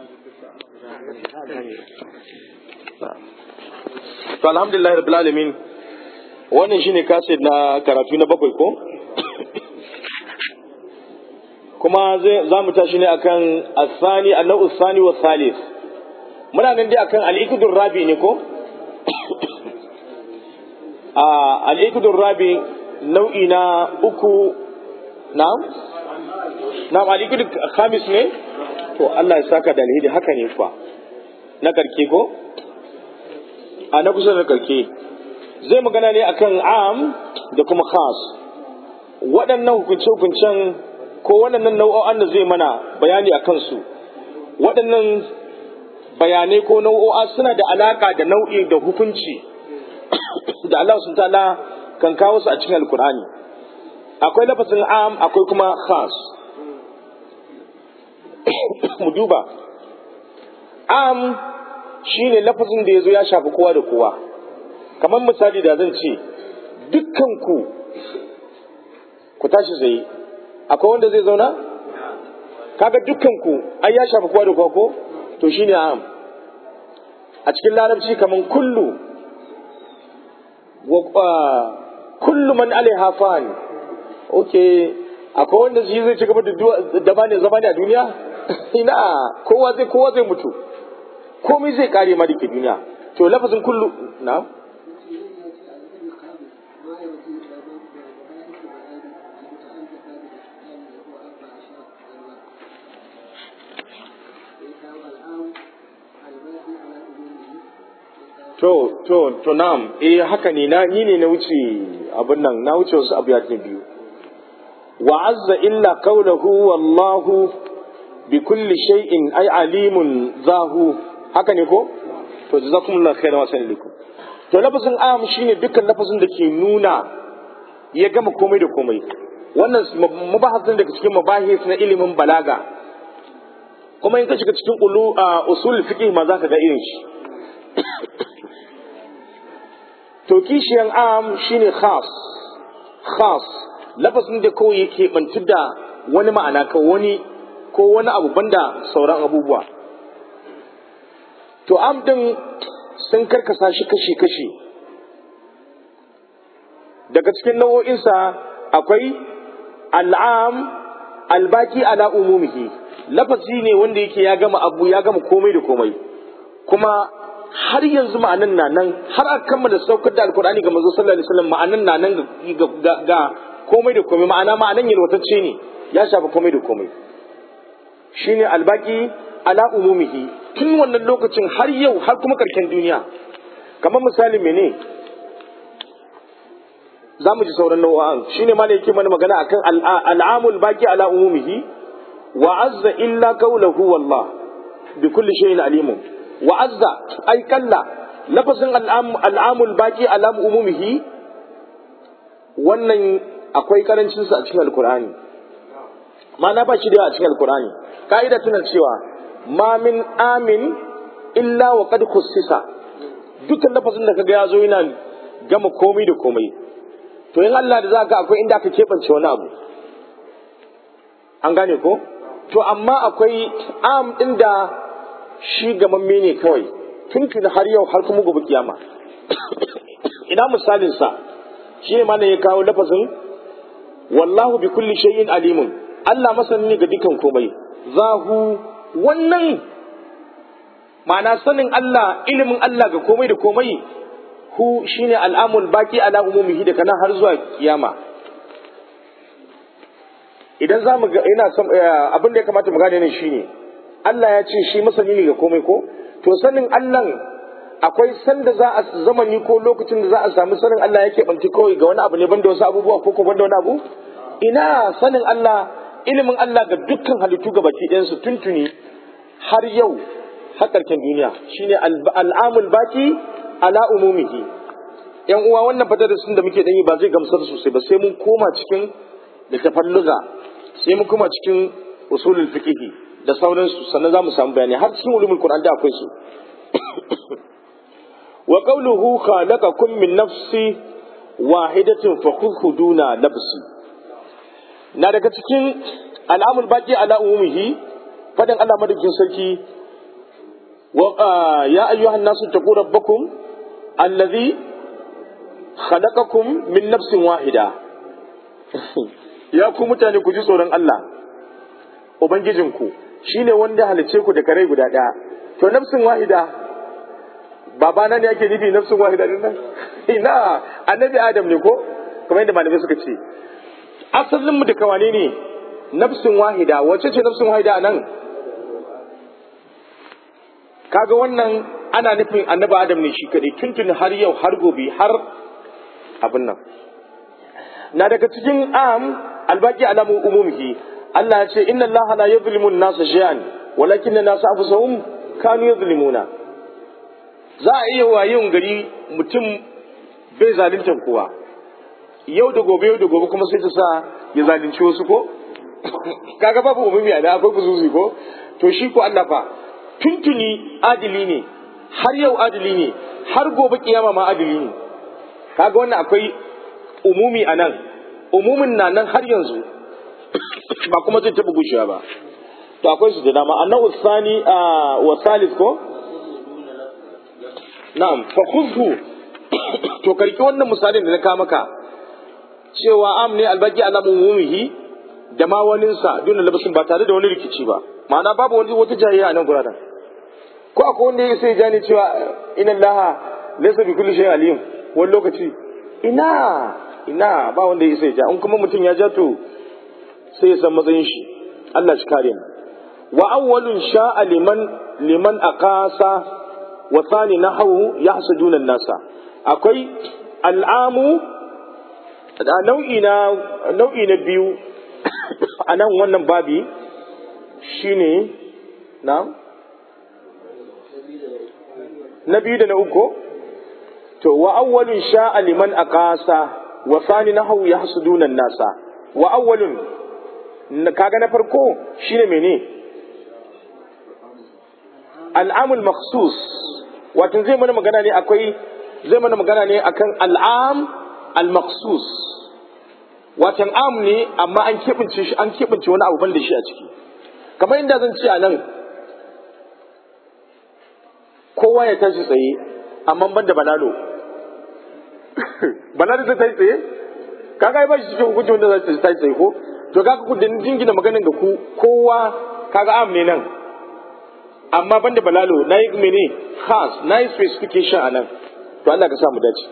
To alhamdulillah rabbil alamin, wannan shine kaset na karatu na 7 ko kuma za mu tashi ne akan asani annahu sani wa salis. Muna nan dai akan al-iqdur rabi ne ko al-iqdur rabi nau'i na 3. na'am al-iqdur khamis ne. To Allah ya saka da alheri, haka ne fa na karke ko na kusa da karke zai magana ne akan am da kuma khas. Waɗannan hukunce-hukuncen ko waɗannan nau'o'an da zai mana bayani a kansu, waɗannan bayanai ko nau'o'a suna da alaka da nau'i da hukunci da Allah subhanahu ta'ala kan kawo su a cikin alkur'ani. Akwai lafazin am, akwai kuma khas. Mu duba, am shine lafazin da yazo ya shafi kowa da kowa. Kamar misali da zan ce dukkan ku tashi tsaye, akwai wanda zai zauna? Kaga dukkan ku ai ya shafi kowa da kowa ko? To shine am. A cikin larabci kaman kullu kullu man alaiha fan. Okay, akwai wanda shi zai ci gaba da zama ne a duniya? Ina, kowa zai mutu, komai zai kare ma dake duniya. To lafazin kullu na to na'am, haka ne, ni ne na wuce abin nan, na wuce wasu abu ya biyu. Wa azza illa qawluhu wallahu bi kulli shay'in ay alimun zahu, haka ne ko? To jazakumullahu khairan wa sallallahu. To lafazin am shine dukkan lafazin da ke nuna ya gama komai da komai. Wannan mabahasin daga cikin mabahis na ilimin balaga, kuma in ka shiga cikin usul fiqh ma za ka ga irin shi. To kishiyan am shine khas. Lafazin da kawai yake bantu da wani ma'ana ko wani abu banda sauran abubuwa. To am din sun karkasa shi kashi-kashi. Daga cikin nau'o'insa akwai al'am albaki ala umumihi. Lafazi ne wanda yake ya gama abu, ya gama komai da komai, kuma har yanzu ma'anan na nan, har aka kammala saukar da alkur'ani ga manzo sallallahu alaihi wasallam, ma'anan na nan ga komai da komai. Ma'anan yalwatacce ne, ya shafa komai da komai. Shine albaki ala umumihi, tun wannan lokacin har yau, har kuma karken duniya. Kamar misali mene za mu ji sauran nau'an. Shine ma yake mana magana akan al'amul baki ala umumihi. Wa azza illa qawluhu wallah bi kulli shay'in alimun. Wa azza ay kalla, lafazin al'amul baki ala umumihi, wannan akwai karancin sa a cikin alqur'ani, ma'ana ba shi da a cikin alqur'ani. Ka'ida tana cewa ma min amin illa wa qad khussisa. Dukkan lafazin da kaga yazo yana gama komai da komai, to in Allah da zaka akwai inda aka kebance wani abu, an gane ko? To amma akwai am din da shi gamamme ne kawai tuntuni har yau, har kuma gobe kiyama. Ina misalin sa shi ne mana ya kawo lafazin wallahu bi kulli shay'in alimun. Allah masani ne ga dukan komai. Zahu, wannan ma'ana sanin Allah, ilimin Allah ga komai da komai. Hu shine al'amul baki ala umumihi, da kana har zuwa kiyama. Idan za mu ga, ina son abin da ya kamata mu gane ne shine Allah ya ce shi masani ne ga komai ko? To sanin Allah akwai sanda za a zamani ko lokacin da za a samu sanin Allah yake banci kawai ga wani abu ne banda wasu abubuwa ko banda wani abu? Ina sanin Allah, ilimin Allah ga dukkan halittu gabaki ɗayan su tuntuni har yau, har ƙarshen duniya. Shine al'amul baki ala umumihi. Yan uwa, wannan fadarasin da muke dan yi ba zai gamsar sosai ba, sai mun koma cikin littafan lugha, sai mun koma cikin usulul fiqh da sauransu, sannan za mu samu bayani. Har cikin ulumul Qur'an da akwai su. Wa qawluhu khalaqakum min nafsi wahidatin fa khudhu duna nafsi. Na daga cikin al'amul baqi ala umumihi, fadan Allah madaukakin sarki ya ayyuhan nasu taqu rabbakum allazi khalaqakum min nafsin wahida ya ku mutane ku ji tsoron Allah ubangijinku shine wanda halice ku da kare guda daya to nafsin wahida babana ne yake nufi nafsin wahida din nan ina annabi adam ne ko kamar yadda malamai suka ce asalin mu da kawane ne nafsin wahida wace ce nafsin wahida nan kaga wannan ana nufin annabi adam ne shi kadai tuntun har yau har gobe har abin nan na daga cikin albaki alamu umumihi Allah ya ce inna Allah la yuzlimu an-nasa shay'an walakin an-nasa anfusahum kanu yuzlimuna za a iya wayin gari mutum bai zalunta kowa yau da gobe kuma sai ta sa ya zalunci wasu ko kaga babu umumi da akwai kuzuzi ko to shi ko Allah fa tuntuni adili ne har yau adili ne har gobe kiyama ma adili ne kaga wannan akwai umumi anan umumin na nan har yanzu ba kuma zai taɓa gushewa ba to akwai su da dama annahu sani wa salis ko na'am fa khudhu to karki wannan misalin da na kawo maka cewa am ne albaki ala umumihi da ma waninsa duna labasin ba tare da wani rikici ba ma'ana babu wani wata jayayya a nan guraren ko akwai wanda ya sai jani cewa inna allaha laysa bi kulli shay'in alim wani lokaci ina ba wanda ya sai ja in kuma mutum ya ja to sai ya san matsayin shi Allah shi kare mu wa awwalun sha'a liman aqasa wa thani nahu yahsuduna an-nasa akwai al'amu da nau'i na biyu a nan wannan babi shine na biyu da na uku to wa awwalun sha'a liman aqasa wa thani nahu yahsuduna an-nasa wa awwalun kaga na farko shine mene al'amul makhsus wato zai mana magana ne akan al'am al-makhsus wato am ne amma an kebince wani abu ban da shi a ciki kamar inda zan ce a nan kowa ya tashi tsaye amma ban da balalo balalo zai tashi tsaye kaga ba shi cikin hukunci wanda zai tashi tsaye ko to kaga ku din jingina maganin da ku kowa kaga am ne nan amma banda balalo nayi mene khas nayi specification anan to Allah ka sa mu dace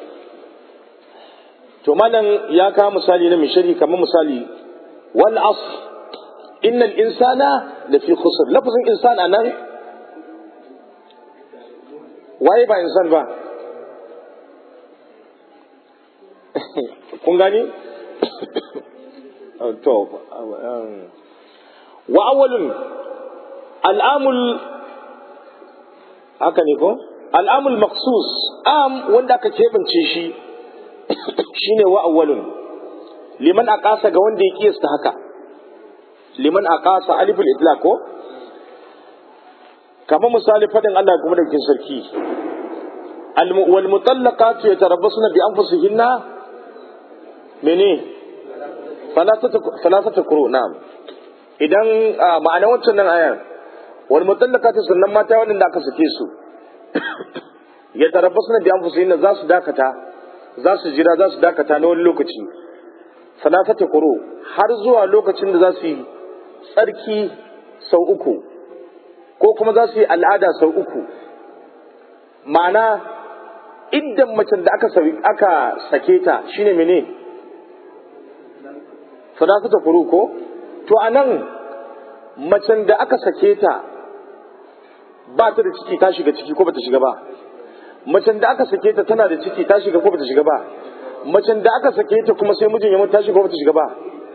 to malam ya kawo misali na mishari kamar misali wal asr innal insana lafi khusr lafazin insan anan waye ba insan ba kun gani to wa awwalun al'amul haka ne ko al'amul maqsus am wanda aka kebance shi shine wa awwalun liman aqasa ga wanda ya kiyasta haka liman aqasa aliful itlaq ko kamar misali fadin Allah kuma da cikin sarki wal mutallaqatu yatarabbasuna bi anfusihinna mene salasata kuro na'am idan ma'ana wancan nan ayar wal mutallaqatu sannan mata wanda aka sake su ya tarabbasuna bi anfusihinna za su jira za su dakata na wani lokaci salasata kuro har zuwa lokacin da za su yi tsarki sau uku ko kuma za su yi al'ada sau uku ma'ana idan macen da aka sake ta shine mene salasata kuro ko to anan macen da aka sake ta ba ta da ciki ta shiga ciki ko bata shiga ba macen da aka sake ta tana da ciki ta shiga ko bata shiga ba macen da aka sake ta kuma sai mijin ya mutu ta shiga ko bata shiga ba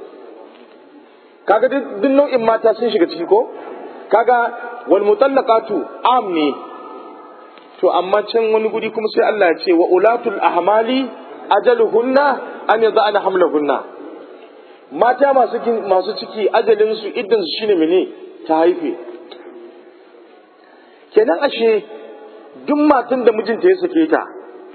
kaga duk nau'in mata sun shiga ciki ko kaga wal mutallaqatu am ne to amma can wani guri kuma sai Allah ya ce wa ulatul ahmali ajaluhunna an yada'na hamlahunna mata masu ciki ajalin su iddan su shine mene ta haife kenan ashe duk matan da mijinta ya sake ta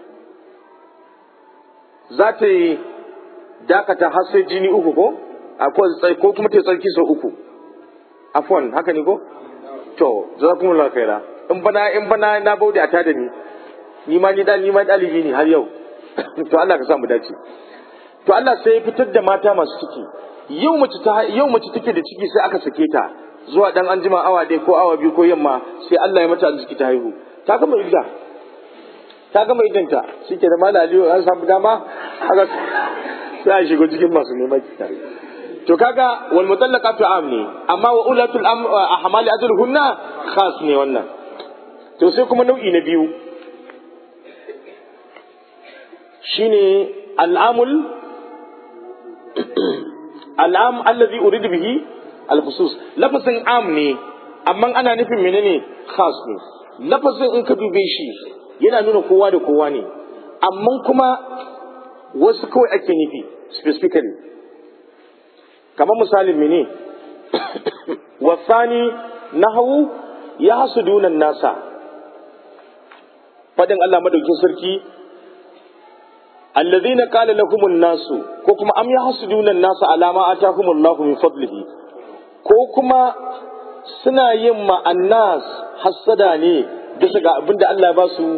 za ta yi dakata har sai jini uku ko ko kuma ta tsarki sau uku afwan haka ne ko to jazakumullahu khaira in bana na baude a tada ni ma dalibi ne har yau to Allah ka sa mu dace. To Allah sai ya fitar da mata masu ciki, yau mace take da ciki sai aka sake ta zuwa dan anjima awa ɗaya ko awa biyu ko yamma sai Allah ya mata arziki ta haihu, ta gama iddanta shike da malaliyo an samu dama haka sai a shigo cikin masu neman tare. To kaga wal mutallaqatu am ne, amma wa ulatul ahmali ajruhunna khas ne wannan. To sai kuma nau'i na biyu shine al'amul al'am allazi uridu bihi al-khusus. lafazin am ne amma ana nufin menene khas ne. lafazin in ka dube shi yana nuna kowa da kowa ne, amma kuma wasu kawai ake nufi specifically. kamar misalin mene wasani nahawu ya hasuduna nasa, fadin Allah madaukin sarki alladhina qala lahumun nasu, ko kuma am yahsuduna an-nasa ala ma atahumullahu min fadlihi, ko kuma suna yin ma annas hasada ne bisa ga abinda Allah ba su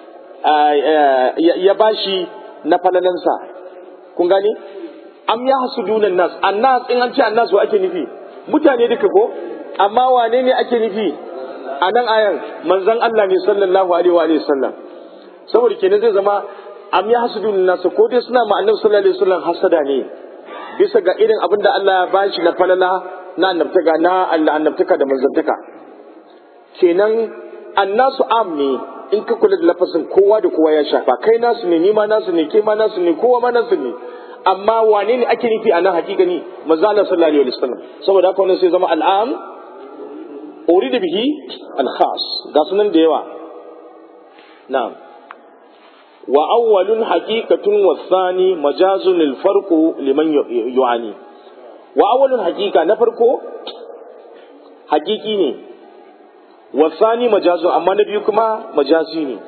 ya bashi na falalansa. kun gane am yahsuduna an-nas in an ce annas wa ake nufi mutane duka ko, amma wane ne ake nufi a nan ayan? manzon Allah ne sallallahu alaihi wa sallam. saboda kenan zai zama am ya hasudun nasu, ko dai suna ma annabi sallallahu alaihi wasallam hasada ne bisa ga irin abin da Allah ya bashi na falala na annabtaka da manzantaka. kenan annasu am ne in ka kula da lafazin kowa da kowa ya shafa, kai nasu ne, ni ma nasu ne, ke ma nasu ne, kowa ma nasu ne, amma wane ne ake nufi a nan hakikani? manzo Allah sallallahu alaihi wasallam. saboda haka wannan sai zama al'am urida bihi al-khas, ga sunan da yawa. na'am. wa awwalun haqiqatun wasani majazun lil farqu liman yu'ani. wa awwalun haqiqa na farko haqiqi ne, wasani majazun amma na biyu kuma majazi ne.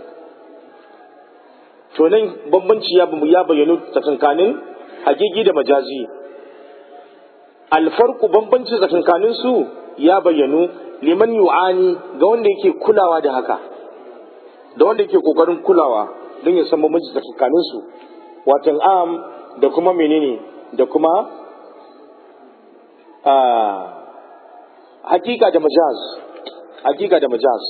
to nan bambanci ya bayyana tsakankanin haqiqi da majazi. al farqu bambanci tsakankanin su ya bayyanu liman yu'ani ga wanda yake kulawa da haka, da wanda yake kokarin kulawa don ya san bambanci tsakanin su, watan am da kuma menene da kuma hakika da majaz. hakika da majaz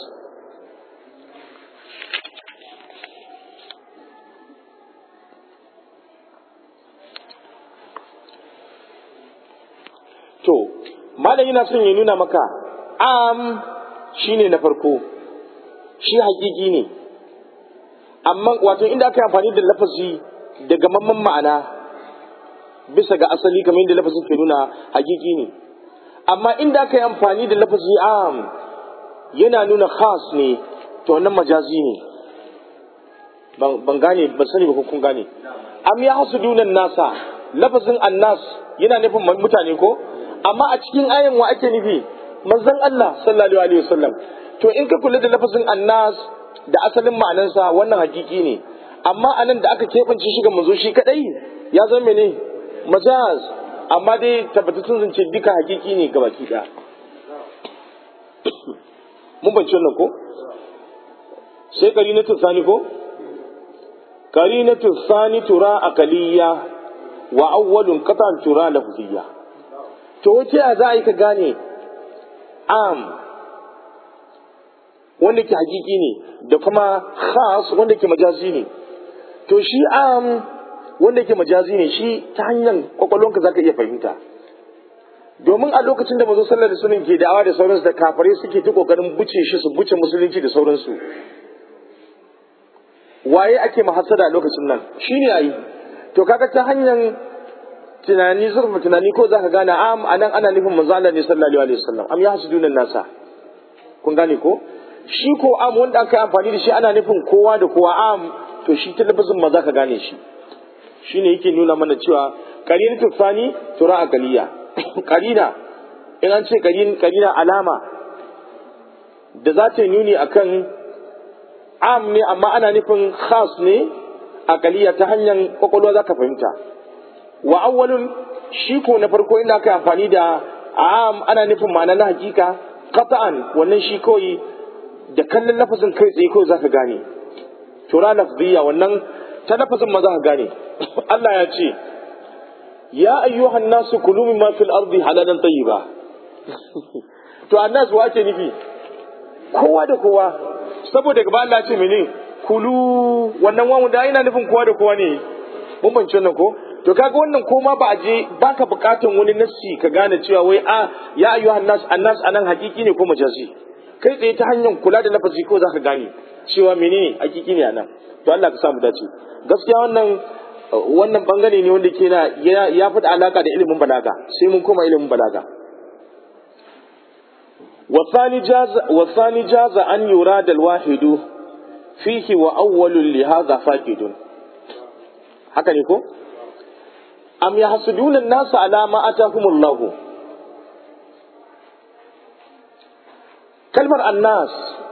to malam yana son ya nuna maka am shine na farko, shi hakiki ne, amma wato inda aka yi amfani da lafazi da gamamman ma'ana bisa ga asali kamar yadda lafazin ke nuna hakiki ne, amma inda aka yi amfani da lafazi am yana nuna khas ne, to wannan majazi ne. ban gane, ban sani ba ko kun gane. am ya hasuduna nasa, lafazin annas yana nufin mutane ko, amma a cikin ayan wa ake nufi? manzon Allah sallallahu alaihi wasallam. to in ka kula da lafazin annas da asalin ma'anansa wannan hakiki ne, amma anan da aka keɓance shi ga manzo shi kadai ya zama mene majaz, amma dai tabbatattun zance duka hakiki ne ga baki ɗaya. mun bance wannan ko? sai qarinatu thani ko? qarinatu thani tura aqaliyya wa awwalun qatan tura lafziyya. to wace za a yi ka gane am wanda ke hakiki ne da kuma khas wanda ke majazi ne? to shi am wanda ke majazi ne, shi ta hanyar kwakwalwanka za ka iya fahimta, domin a lokacin da mazo sallar da sunan ke da'awa da sauransu da kafare suke ta kokarin buce shi, su buce musulunci da sauransu, waye ake mahassada a lokacin nan? shi ne a yi. to kaga ta hanyar tunani, zurfa tunani, ko za ka gane am a nan ana nufin manzo Allah ne sallallahu alaihi wasallam. am ya hasudunan nasa, kun gane ko? shi ko am wanda aka yi amfani da shi ana nufin kowa da kowa am, to shi talabijin ma za ka gane shi. shine yake nuna mana cewa qarinatu thani tura aqaliya. qarina in an ce qarina alama da za ta nuni akan am ne, amma ana nufin khas ne aqaliya, ta hanyar kwakwalwa za ka fahimta. wa awwalun shi ko na farko inda aka amfani da am ana nufin ma'ana na hakika qat'an, wannan shi kawai da kallon lafazin kai tsaye kawai zaka gane tura lafziya wannan ta lafazin ma za ka gane Allah ya ce ya ayyuhan nasu kulu mimma fil ardi halalan tayyiba to annas wa ake nufi kowa da kowa saboda gaba Allah ce mene kulu wannan wawu da ina nufin kowa da kowa ne mun bance nan ko to kaga wannan koma ba aje baka bukatun wani nassi ka gane cewa wai ya ayyuhan nas annas anan hakiki ne ko majazi kai tsaye ta hanyar kula da lafazi ko zaka gane cewa menene hakiki ne anan to Allah ka samu dace gaskiya wannan bangare ne wanda ke ya fi da alaka da ilimin balaga sai mun koma ilimin balaga والثاني جاز أن يراد الواحد فيه وأول لهذا فاقد haka ne ko am yahsuduna an-nas ala ma atahumullahu kalmar annas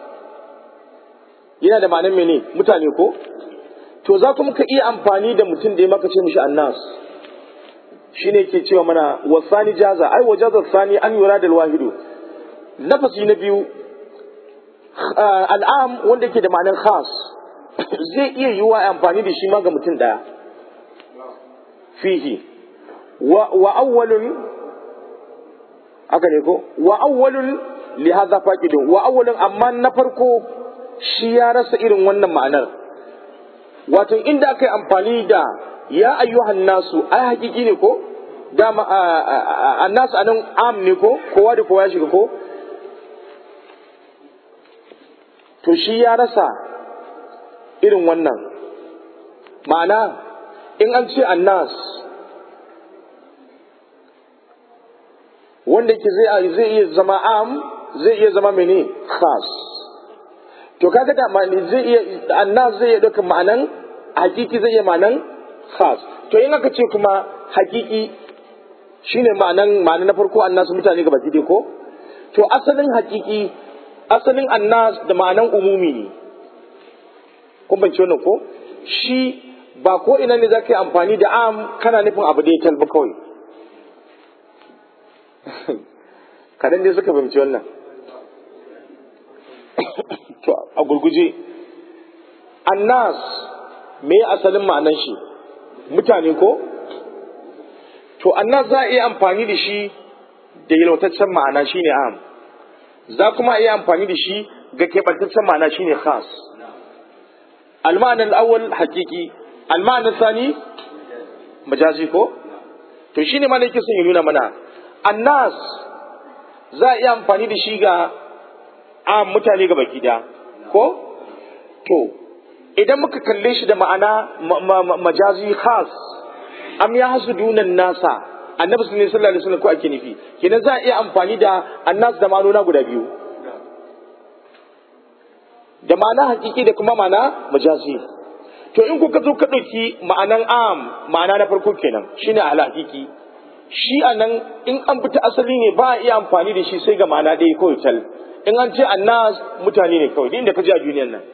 yana da ma'anar mene mutane ko to za ku muka iya amfani da mutum da ya maka ce mishi annas shine ke cewa mana wasani jaza ai wajaza sani an yurada al-wahidu nafasi na biyu al'am wanda ke da ma'anar khas zai iya yiwa amfani da shi ma ga mutum daya fihi wa awwalun haka ne ko wa awwalun li hadha faqidun wa awwalun amma na farko shi ya rasa irin wannan ma'anar wato inda aka yi amfani da ya ayyuhan nasu ai hakiki ne ko dama annas anan am ne ko kowa da kowa ya shiga ko to shi ya rasa irin wannan ma'ana in an ce annas wanda ke zai iya zama am zai iya zama mene khas to kaga da zai iya annas zai iya dauka ma'anan hakiki zai iya ma'anan khas to in aka ce kuma hakiki shine ma'anan na farko annas mutane gaba ki ko to asalin hakiki asalin annas da ma'anan umumi ne kun bance wannan ko shi ba ko ina ne zaka yi amfani da am kana nufin abu da ya talba kawai kadan dai suka fahimci wannan to a gurguje annas me asalin ma'anan shi mutane ko to annas za a iya amfani da shi da yalwataccen ma'ana shine am za kuma iya amfani da shi ga keɓantaccen ma'ana shine khas al-ma'ana al-awwal haqiqi al-ma'ana al-thani majazi ko to shine ma nake son ya nuna mana annas za a iya amfani da shi ga am mutane ga baki da ko to idan muka kalle shi da ma'ana majazi khas am ya hasudunan nasa annabi sallallahu alaihi wasallam ko ake nufi kenan za a iya amfani da annas da ma'anona guda biyu da ma'ana hakiki da kuma ma'ana majazi to in kuka zo ka dauki ma'anan am ma'ana na farko kenan shine al hakiki shi anan in an fita asali ne ba a iya amfani da shi sai ga ma'ana ɗaya kawai tal in an ce annas mutane ne kawai inda ka ji a duniyar nan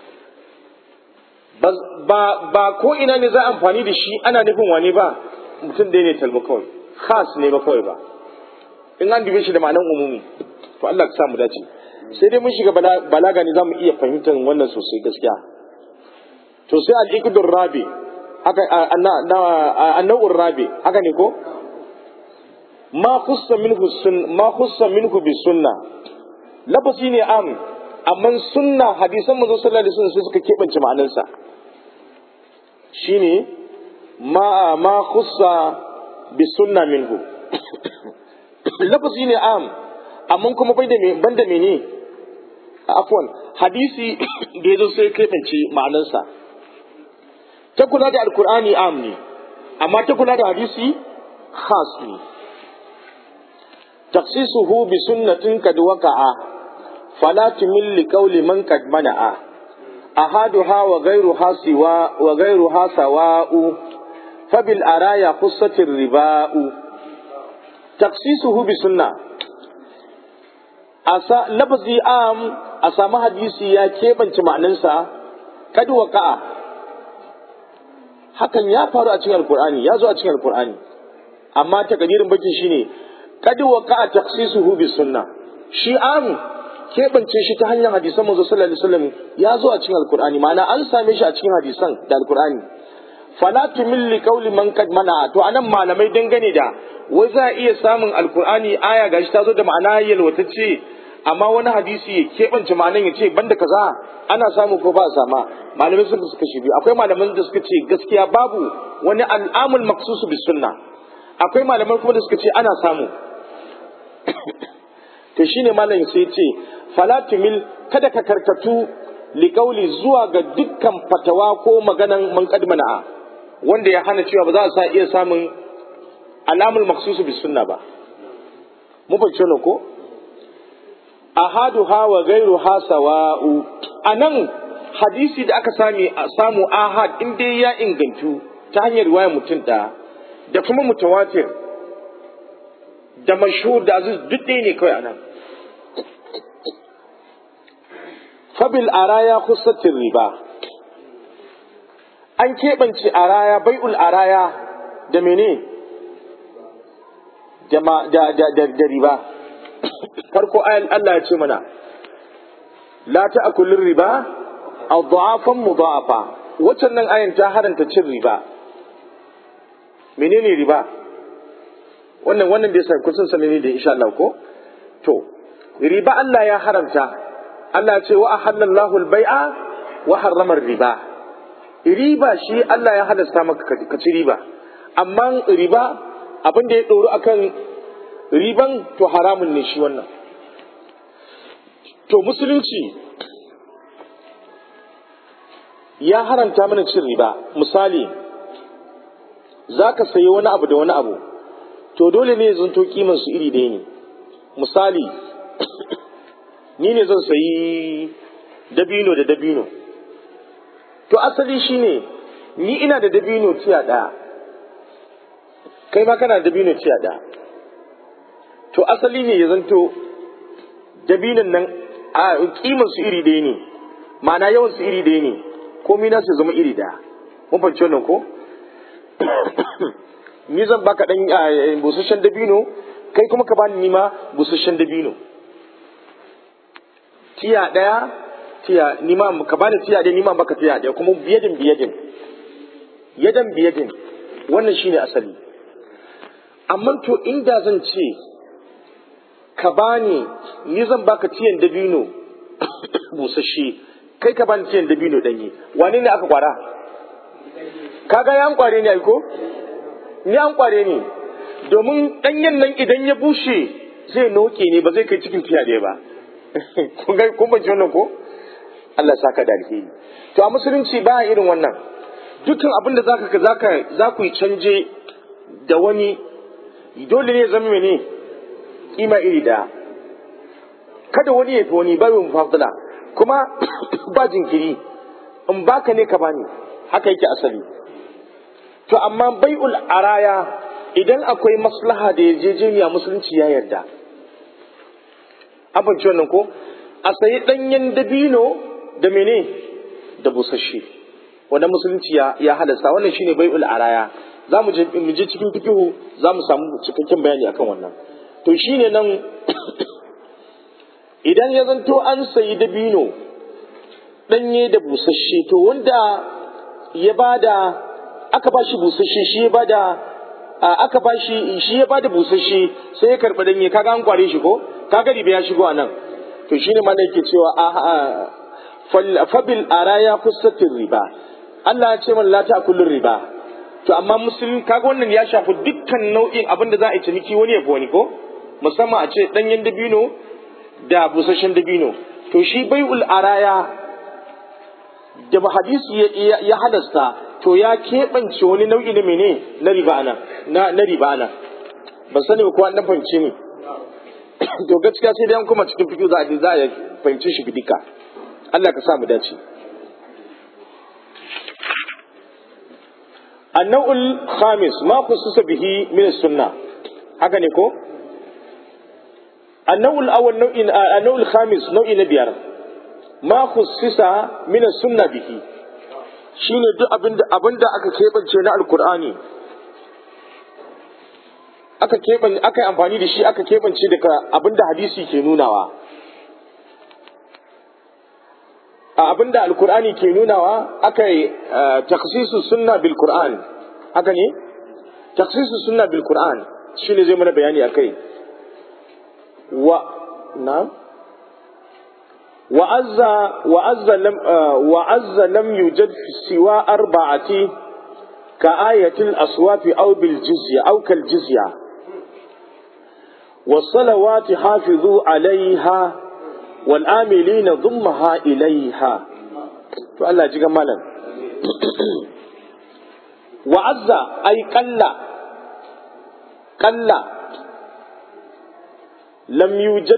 ba ko ina ne za a amfani da shi ana nufin wane ba mutum ɗaya ne talba kawai khas ne ba kawai ba in an dube shi da ma'anan umumi to Allah ka sa mu dace sai dai mun shiga balaga ne zamu iya fahimtar wannan sosai gaskiya to sai al-iqdur rabi haka annawur rabi haka ne ko ma khussa minhu bi sunna labasi ne am amma sunna hadisan manzo sallallahu alaihi wasallam sai suka kebance ma'anarsa shine ma khussa bi sunna minhu lafazi ne am amma kuma banda mene afwan hadisi da yazo sai kebance ma'anarsa ta kula da alqur'ani am ne amma ta kula da hadisi khas ne takhsisuhu bi sunnatin kad waqa'a fala tumil li qawli man kad mana'a ahaduha wa ghayruha siwa wa ghayruha sawa'u fabil araya khussatir riba'u takhsisuhu bi sunna asa lafzi am a samu hadisi ya keɓance ma'anansa kad waqa'a hakan ya faru a cikin alqur'ani ya zo a cikin alqur'ani amma takadirin bakin shine kad waqa'a takhsisuhu bi sunna shi am keɓance shi ta hanyar hadisan manzo sallallahu alaihi wasallam ya zo a cikin alkur'ani, ma'ana an same shi a cikin hadisan da alkur'ani. Fala tumil li qawli man qad mana, to anan malamai dangane da wai za a iya samun alkur'ani aya gashi ta zo da ma'ana yalwatacce, amma wani hadisi ya keɓance ma'anan ya ce banda kaza, ana samu ko ba a sama. Malamai sun suka shi biyu. Akwai malaman da suka ce gaskiya babu wani al'amul maksusu bis sunna, akwai malaman kuma da suka ce ana samu. To shine malam sai ya ce fala tumil, kada ka karkatu liqauli zuwa ga dukkan fatawa ko maganan man qad mana'a, wanda ya hana cewa ba za a sa iya samun alamul maksusu bis sunna ba. Mu fahimci ne ko ahaduha wa ghayruha sawa'u, anan hadisi da aka samu ahad in dai ya ingantu ta hanyar riwayar mutum da kuma mutawatir da mashhur da aziz duk ɗaya ne kawai anan. Fabil araya khussatir riba, an keɓance araya, bai'ul araya da mene da riba. Farko ayan Allah ya ce mana la ta'kulur riba adhafan mudhafa, waccan nan ayan ta haranta cin riba. Menene riba? Wannan da yasa kusan sanani da insha Allah ko to riba Allah ya haramta. Allah ce wa ahallallahu al-bai'a wa harrama riba. Riba shi Allah ya halasta maka ka ci riba, amma riba abin da ya doro akan riban to haramun ne shi wannan. To musulunci ya haramta mana cin riba. Misali, zaka sayi wani abu da wani abu, to dole ne zanto kiman su iri ɗaya ne. Misali, ni ne zan sayi dabino da dabino, to asali shine ni ina da dabino tiya ɗaya, kai ma kana da dabino tiya ɗaya, to asali ne ya zanto dabinon nan a kiman su iri ɗaya ne, ma'ana yawan su iri ɗaya ne, komai na su zama iri ɗaya. Mun fahimci wannan ko? Ni zan baka dan busasshen dabino, kai kuma ka bani nima busasshen dabino tiya daya, tiya nima ka bani tiya daya, nima baka tiya daya, kuma biyadin yadan biyadin, wannan shine asali. Amma to inda zan ce ka bani, ni zan baka tiyan dabino busasshe, kai ka bani tiyan dabino danye, wane ne aka kwara? Kaga ya an kware ne ai ko? Ni an kware ne, domin ɗanyen nan idan ya bushe zai noke ne, ba zai kai cikin tiya ɗaya ba. Kun ban wannan ko? Allah saka da alheri. To a musulunci ba irin wannan. Dukkan abin da za ku yi canje da wani, dole ne zama mene kima iri ɗaya. Kada wani ya fi wani, bai mu fadila. Kuma ba jinkiri, in baka ne ka bani, haka yake asali. To amma bai'ul araya idan akwai maslaha da yarjejeniya musulunci ya yarda. An fahimci wannan ko? A sayi ɗanyen dabino da mene da busasshe, wanda musulunci ya halasta. Wannan shine bai'ul araya. Za mu je cikin fikihu za mu samu cikakken bayani akan wannan. To shine nan idan ya zanto an sayi dabino ɗanye da busasshe, to wanda ya bada aka ba shi busasshe shi ya bada aka ba shi ya bada busasshe sai ya karɓi danye, kaga an kware shi ko? Kaga riba ya shigo anan. To shine ma yake cewa fabil araya kusatir riba. Allah ya ce man la ta'kulur riba. To amma musulmi kaga wannan ya shafi dukkan nau'in abin da za a yi ciniki wani ya fi wani ko? Musamman a ce danyen dabino da busasshen dabino. To shi bai'ul araya da hadisi ya halasta, to ya keɓance wani nau'i na mene na riba nan na riba nan. Ban sani ba ko an dan fahimce ni. To gaskiya sai dai an kuma cikin fikihu za a fahimci shi bidika. Allah ka sa mu dace. An-naw'ul khamis ma khususa bihi min as-sunnah. Haka ne ko? An-naw'ul awwal an-naw'ul khamis nau'i na biyar. Ma khususa min as-sunnah bihi. Shine duk abinda aka keɓance na Alkur'ani. aka yi amfani da shi aka keɓance daga abinda hadisi ke nunawa. abinda alkur'ani ke nunawa aka yi takhsisu sunna bil qur'an, haka ne? Takhsisu sunna bil qur'an shine zai mana bayani akai. وعز لم يوجد سوى أربعة كآية الأصوات أو بالجزية أو كالجزية والصلوات حافظوا عليها والآملين ضمها إليها. فالله يجيك مالا. وعز أي قل lam yujad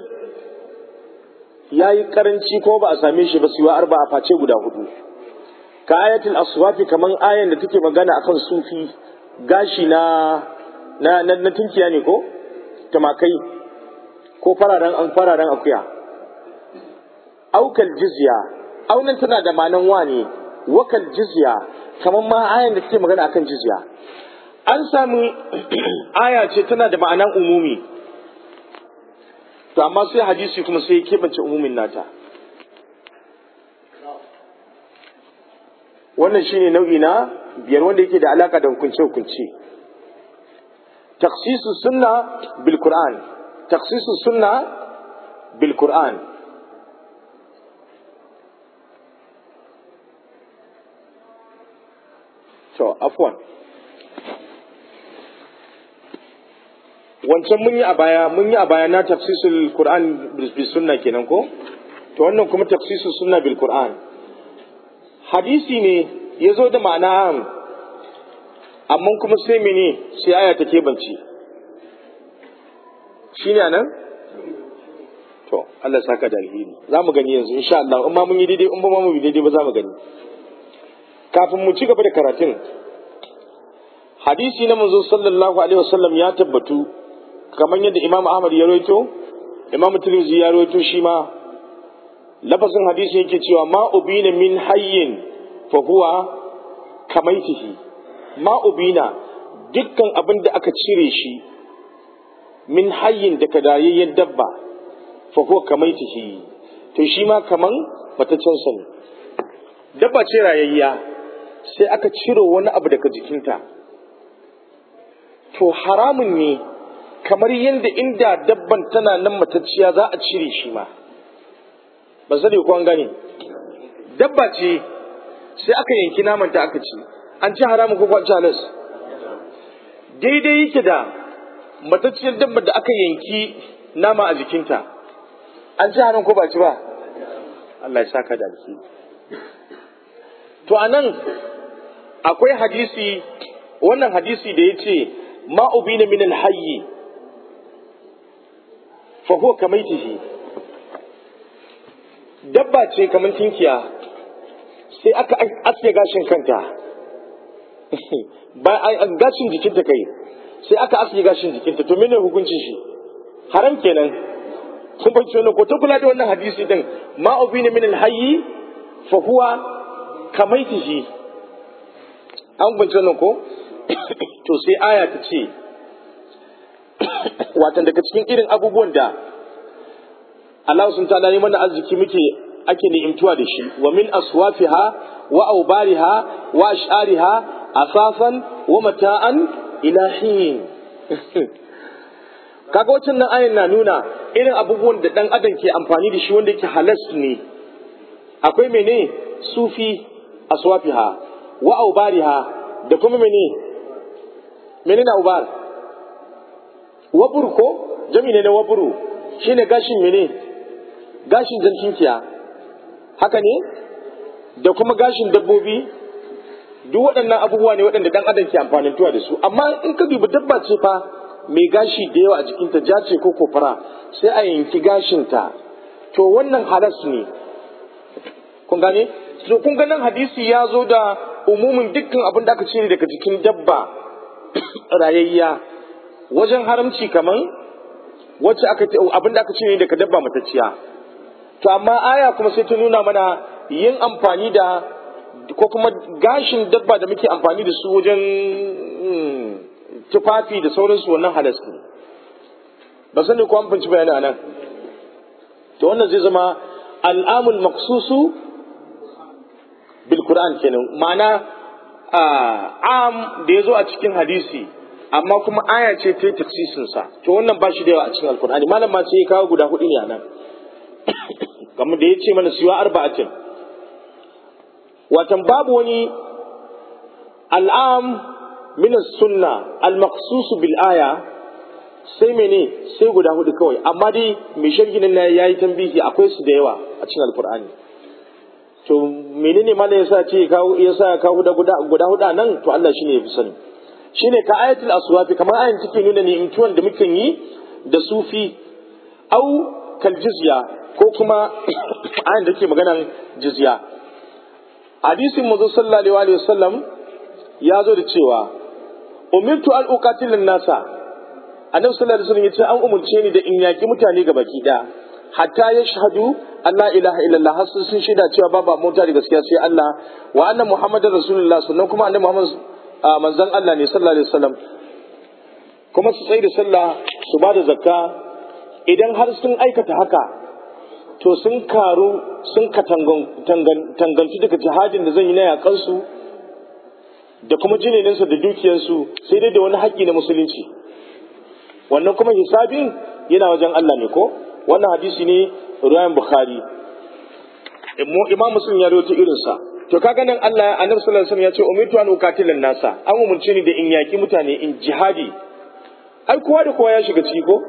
yayi karanci ko ba a same shi ba siwa arba a face guda hudu. Ka ayatul aswafi kaman ayan da take magana akan sufi gashi na tunkiya ne ko tamakai ko fararen akuya. Aukal jizya aunan tana da manan wani wakal jizya kaman ma ayan da take magana akan jizya. An samu aya ce tana da ma'anan umumi, to amma sai hadisi kuma sai ya keɓance umumin nata. Wannan shine nau'i na biyar wanda yake da alaka da hukunce-hukunce. Takhsisu sunna bil Qur'an, takhsisu sunna bil Qur'an. To afwan, wancan mun yi a baya na tafsisul Qur'an bil sunna kenan ko, to wannan kuma tafsisul sunna bil Qur'an hadisi ne yazo da ma'ana amma kuma sai mene sai aya ta kebance shine anan. To Allah saka da alheri, zamu gani yanzu insha Allah, in ma mun yi daidai in ba mu yi daidai ba zamu gani. Kafin mu ci gaba da karatun, hadisi na manzo sallallahu alaihi wasallam ya tabbatu kamar yadda Imam Ahmad ya rawaito, Imam Tirmidhi ya rawaito shi ma. Lafazin hadisi yake cewa ma ubina min hayyin fa huwa kamaitihi. Ma ubina dukkan abin da aka cire shi min hayyin daga dayayyen dabba fa huwa kamaitihi, to shi ma kaman mataccen sa ne. Dabba ce rayayya sai aka cire wani abu daga jikinta, to haramun ne kamar yadda inda dabban tana nan matacciya za a cire shi ma. Ba sani ko an gane, dabba ce sai aka yanki namanta aka ci, an ci haramun ko an ci halas? Daidai yake da matacciyar dabba da aka yanki nama a jikinta, an ci haram ko ba ci ba? Allah ya saka da alheri. To anan akwai hadisi, wannan hadisi da yace ma ubina min al-hayy fa huwa kamaitihi. Dabba ce kamar tinkiya sai aka aske gashin kanta ba gashin jikinta kai sai aka aske gashin jikinta, to mene hukuncin shi? Haram kenan. kun fahimci wannan ko ta kula da wannan hadisi din ma ubina min al-hayy fa huwa kamaitihi. An fahimci wannan ko to sai aya ta ce watan daga cikin irin abubuwan da Allah sun ta yi mana arziki ake ni'imtuwa da shi, wa min aswafiha wa aubariha wa ash'ariha asafan wa mata'an ila hin. Kaga wacce nan ayin na nuna irin abubuwan da dan adam ke amfani da shi wanda yake halas ne. Akwai mene sufi aswafiha wa aubariha da kuma mene na ubar wabur ko jami ne na waburu shine gashin gashin jankinkiya, haka ne, da kuma gashin dabbobi. Duk waɗannan abubuwa ne waɗanda ɗan adam ke amfanintuwa da su, amma in ka dubi dabba ce fa mai gashi da yawa a jikinta, ja ce ko kofara, sai a yanki gashinta, to wannan halas ne. Kun gane? So kun ga nan hadisi ya zo da umumin dukkan abin da aka cire daga jikin dabba rayayya wajen haramci, kaman wacce abin da aka cire daga dabba matacciya. To amma aya kuma sai ta nuna mana yin amfani da ko kuma gashin dabba da muke amfani da su wajen tufafi da sauransu, wannan halas ne. ba sani ko an fanci bayani anan. To wannan zai zama al'amul maqsusu bil Qur'an kenan ma'ana am da yazo a cikin hadisi amma kuma aya ce ta tafsirin sa to wannan ba shi da yawa a cikin alqur'ani malam ma sai ya kawo guda hudu ne anan kamar da yace mana siwa arba'atin watan babu wani al'am min as-sunna al-maqsus bil aya sai mene sai guda hudu kawai amma dai mai sharhi nan yayi tambihi akwai su da yawa a cikin alqur'ani to menene malam yasa ce kawo guda huda nan to Allah shine yafi sani shine ka ayatul aswati kamar ayin take nuna ne intuwan da muke yi da sufi au kal jizya ko kuma ayin da ke magana jizya hadisin manzo sallallahu alaihi wasallam ya zo da cewa umirtu an uqatil nasa annabi sallallahu alaihi wasallam yace an umurce ni da in yaki mutane ga baki daya hatta ya shahadu Allah ilaha illallah har sun shaida cewa babu mota da gaskiya sai Allah wa anna muhammadar rasulullah sannan kuma annabi muhammad manzon Allah ne sallallahu alaihi wasallam kuma su tsaye da sallah su ba da zakka idan har sun aikata haka to sun karu sun tanganci daga jihadin da zan yi na yakansu da kuma jininsu da dukiyarsu sai dai da wani haƙƙi na musulunci wannan kuma hisabin yana wajen Allah ne ko wannan hadisi ne ruwayan bukhari imam muslim ya rawaito irin sa to kaga nan Allah annabi sallallahu alaihi wasallam ya ce umirtu an uqatilan nasa an umurce ni da in yaki mutane in jihadi ai kowa da kowa ya shiga ciki ko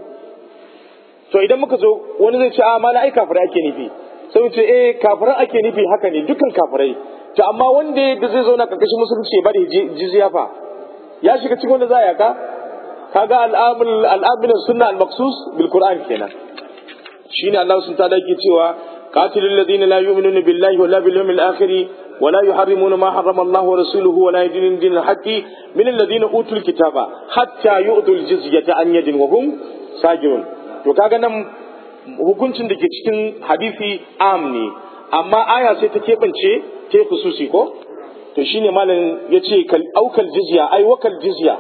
to idan muka zo wani zai ce a mala ai kafirai ake nufi sai mu ce kafirai ake nufi haka ne dukkan kafirai to amma wanda da zai zauna karkashin musulunci ba da jizya fa ya shiga cikin wanda za a yaka kaga al'amil sunna al-maqsus bil qur'an kenan shine Allah sun ta dake cewa qatilul ladina la yu'minuna billahi wala bil yawmil akhir wala yuharrimuna ma harrama Allah wa rasuluhu wala yadinuna dinal haqqi min alladhina utul kitaba hatta yu'tul jizyata an yadin wa hum sajirun to kaga nan hukuncin da ke cikin hadisi am ne amma aya sai ta kebance ta khususi ko to shine malam yace aukal jizya ai wakal jizya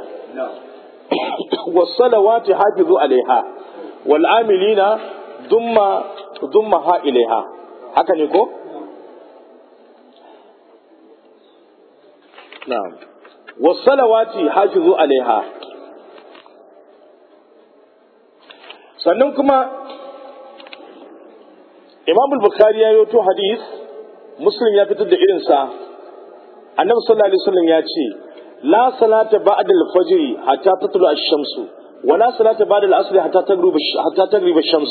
والصلوات حافظوا عليها والعاملين ضمها إليها haka ne ko na'am والصلوات حافظوا عليها sannan kuma Imam al-Bukhari ya yoto hadis Muslim ya fitar da irinsa Annabi sallallahu alaihi wasallam ya ce لا صلاة بعد الفجر حتى تطلع الشمس ولا صلاة بعد العصر حتى تغرب الشمس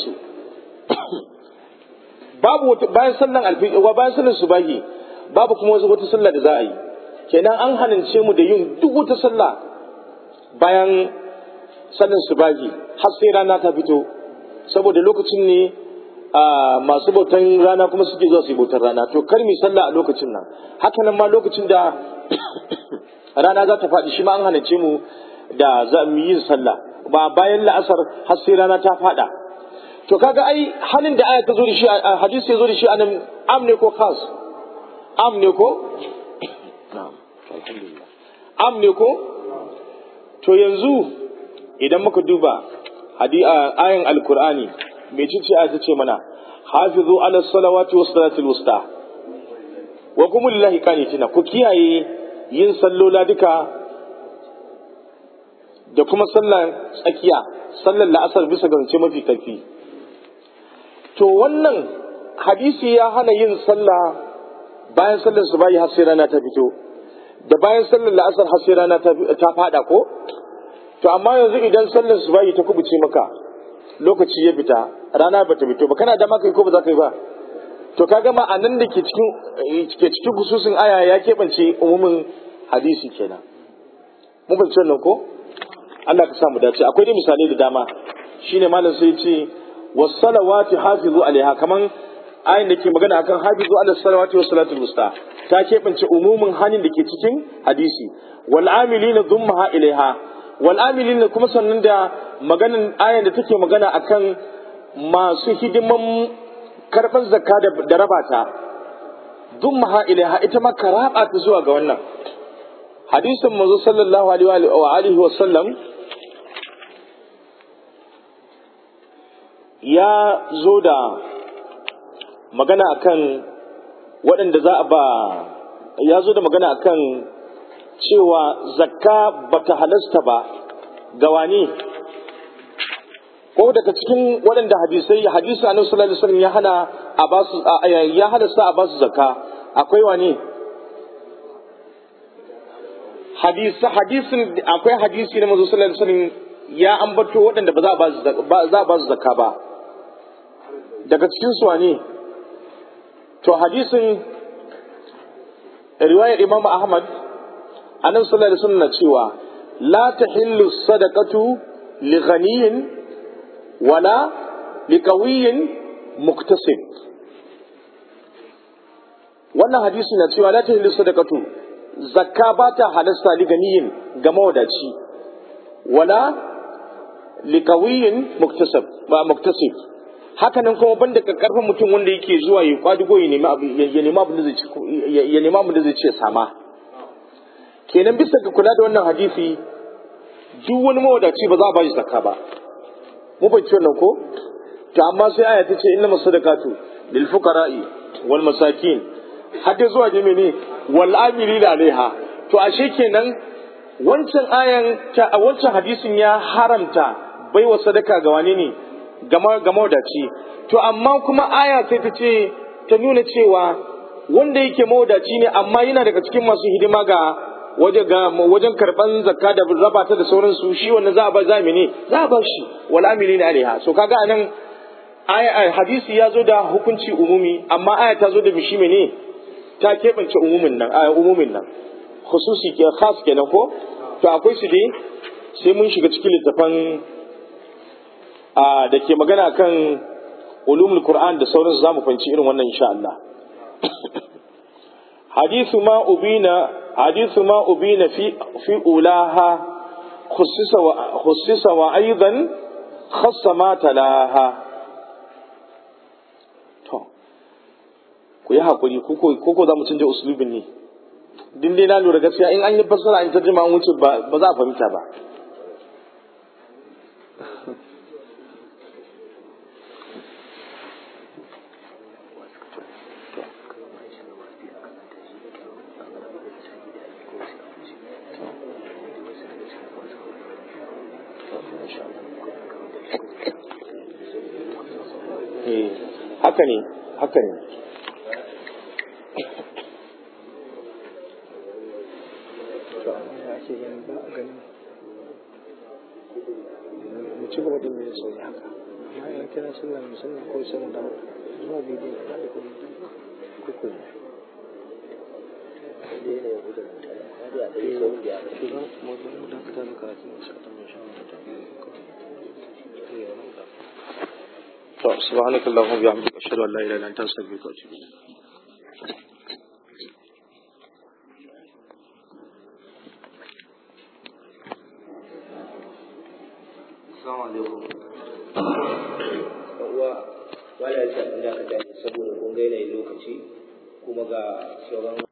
babu bayan sallan alfijir wa bayan sallan subahi babu kuma wata sallah da za a yi kenan an hanince mu da yin duk wata sallah bayan sallan subahi har sai rana ta fito saboda lokacin ne masu bautan rana kuma suke zuwa su yi bautar rana to kar mi sallah a lokacin nan haka nan ma lokacin da rana za ta faɗi shi ma an hanace mu da za mu yi sallah ba bayan la'asar har sai rana ta faɗa to kaga ai halin da aya ta zo da shi a hadisi ya zo da shi anan am ne ko khas am ne ko na'am alhamdulillah am ne ko to yanzu idan muka duba ayan alqur'ani me ce aya ta ce mana hafizu ala salawati was salatil wusta wa qum lillahi qanitina ku kiyaye yin sallola duka da kuma sallar tsakiya sallar la'asar bisa ga zance mafi karfi to wannan hadisi ya hana yin sallah bayan sallar subahi har sai rana ta fito da bayan sallar la'asar har sai rana ta fada ko to amma yanzu idan sallar subahi ta kubuce maka lokaci ya fita rana ba ta fito ba kana da maka ko ba za ka yi ba to kaga ma anan da ke cikin hususin aya ya keɓance umumin hadisi kenan mun fahimci wannan ko Allah ka samu dace akwai dai misalai da dama shine malam sai ya ce was-salawati hafizu alaiha kaman ayin da ke magana akan hafizu ala salawati was salatul wusta ta keɓance umumin hanin da ke cikin hadisi wal amilina dhummaha ilaiha wal amilina kuma sannan da maganan ayin da take magana akan masu hidiman karban zakka da rabata dhummaha ilaiha ita ma karaba ta zuwa ga wannan hadisin manzo sallallahu alaihi wa sallam ya zo da magana akan waɗanda za a ba, ya zo da magana akan cewa zakka bata halasta ba ga wani ko daga cikin waɗanda hadisi annabi sallallahu alaihi wasallam ya hana a ba su ya halasta a ba su zakka akwai wani hadisin akwai hadisi na manzo sallallahu alaihi wasallam ya ambato waɗanda ba za a ba su zakka ba daga cikin su wani to hadisin riwayar Imam Ahmad annabi sallallahu alaihi wasallam cewa la tahillu sadaqatu li ghaniyin wala li qawiyyin muktasib. Wannan hadisi na cewa la tahillu sadaqatu zakka ba ta halasta li ghaniyin ga mawadaci wala li qawiyyin muktasib. Haka nan kuma banda karfin mutum wanda yake zuwa ya kwadugo ya nemi abin da zai ce sama. Kenan bisa ga kula da wannan hadisi duk wani mawadaci ba za a ba shi zakka ba. Mu bai ce wannan ko? To amma sai aya ta ce inna masadaqatu lil fuqara'i wal masakin hadda zuwa ga mene wal amilina alaiha. To ashe kenan wancan ayan wancan hadisin ya haramta baiwa sadaka ga wane ne? Ga mawadaci. To amma kuma aya sai ta ce ta nuna cewa wanda yake mawadaci ne amma yana daga cikin masu hidima ga wajen karban zakka da raba ta da sauransu, shi wannan za a ba zamini za a ba shi wal amilina alaiha. So kaga anan aya hadisi ya zo da hukunci umumi amma aya ta zo da mishi mene ta kebance umumin nan khususi ke khas kenan ko. to akwai su dai sai mun shiga cikin littafan da ke magana kan ulumul Qur'an da sauransu zamu fahimci irin wannan insha Allah. hadithu ma ubina fi ulaha khussisa wa aidan khassa ma talaha. to ku yi hakuri ko za mu canja uslubin ne din dai na lura gaskiya in an yi fassara in tarjuma an wuce ba za a fahimta ba. haka ne mu ci gaba da mai sauyi haka amma yan kira sallah musamman ko sallah da zuwa bidiyo da kuma kuku سبحانك اللهم وبحمدك أشهد أن لا إله إلا أنت أستغفرك وأتوب إليك. Assalamu alaikum. Wala ya ce abin da aka tafi saboda kun ga yanayin lokaci kuma ga sauran